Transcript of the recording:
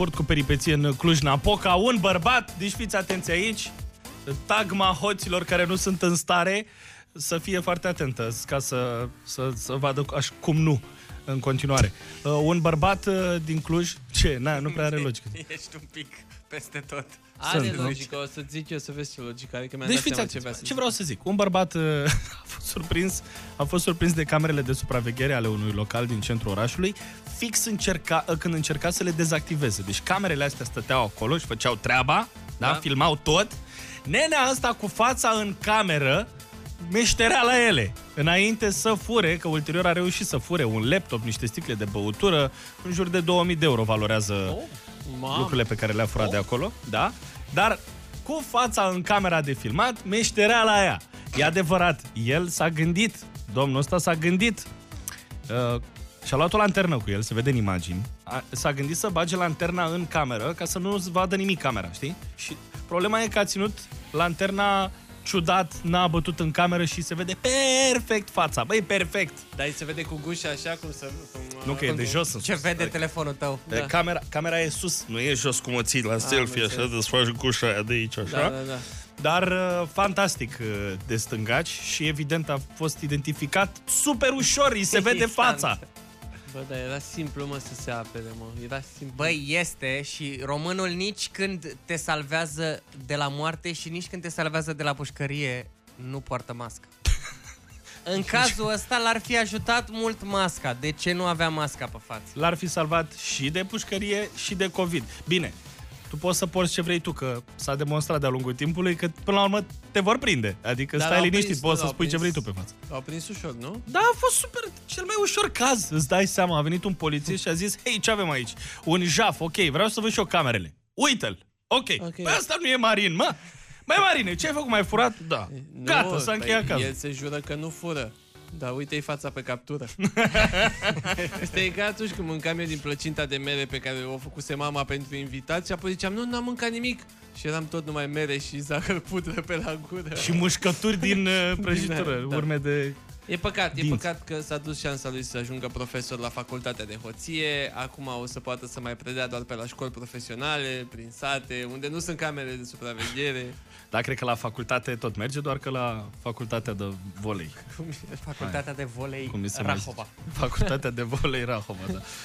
furt cu peripeție în Cluj-Napoca. Un bărbat, deci fiți atenți aici, tagma hoților care nu sunt în stare să fie foarte atentă, ca să vadă așa cum nu în continuare. Un bărbat din Cluj, ce? Nu prea are logică. Ești un pic peste tot. Are logică, o să zic eu să vezi ce logică. Adică mi-am dat seama ce vreau să zic. Un bărbat a fost surprins de camerele de supraveghere ale unui local din centrul orașului, fix când încerca să le dezactiveze. Deci camerele astea stăteau acolo și făceau treaba, da? Filmau tot. Nenea ăsta cu fața în cameră meșterea la ele, înainte să fure, că ulterior a reușit să fure un laptop, niște sticle de băutură, în jur de 2000 de euro valorează lucrurile pe care le-a furat de acolo, da? Dar cu fața în camera de filmat, meșterea la ea. E adevărat, el s-a gândit, domnul ăsta s-a gândit, și-a luat o lanternă cu el, se vede în imagini, s-a gândit să bage lanterna în cameră ca să nu vadă nimic camera, știi? Și problema e că a ținut lanterna ciudat, n-a bătut în cameră și se vede perfect fața. Băi, perfect! Dar se vede cu gușa așa cum să... Nu, că e de jos. Ce vede telefonul tău? Camera e sus, nu e jos cum o ții la selfie, așa, desfaci gușa aia de aici, așa. Da. Dar fantastic de stângaci și evident a fost identificat super ușor, îi se vede fața. Bă, dar era simplu, mă, să se apere, mă. Era simplu. Băi, este și românul nici când te salvează de la moarte și nici când te salvează de la pușcărie nu poartă mască. În cazul ăsta l-ar fi ajutat mult masca. De ce nu avea masca pe față? L-ar fi salvat și de pușcărie și de COVID. Bine, tu poți să porți ce vrei tu, că s-a demonstrat de-a lungul timpului că până la urmă te vor prinde. Adică stai liniștit, poți să spui ce vrei tu pe față. L-au prins ușor, nu? Da, a fost super, cel mai ușor caz. Îți dai seama, a venit un polițist și a zis: hei, ce avem aici? Un jaf, ok, vreau să văd și eu camerele. Uită-l, ok. Păi asta nu e Marin, mă. Băi, Marine, ce ai făcut? M-ai furat? Da. Gata, s-a încheiat cazul. El se jură că nu fură. Da, uite-i fața pe captură. Asta e ca atunci când mâncam eu din plăcinta de mere pe care o făcuse mama pentru invitați și apoi ziceam, nu, n-am mâncat nimic. Și eram tot numai mere și zahăr pudră pe la gură. Și mușcături din prăjitură, urme de... E păcat că s-a dus șansa lui să ajungă profesor la facultatea de hoție. Acum o să poată să mai predea doar pe la școli profesionale, prin sate, unde nu sunt camere de supraveghere. Da, cred că la facultate tot merge, doar că la facultatea de volei. Facultatea de volei Rahova. Rahova. Facultatea de volei Rahova, da.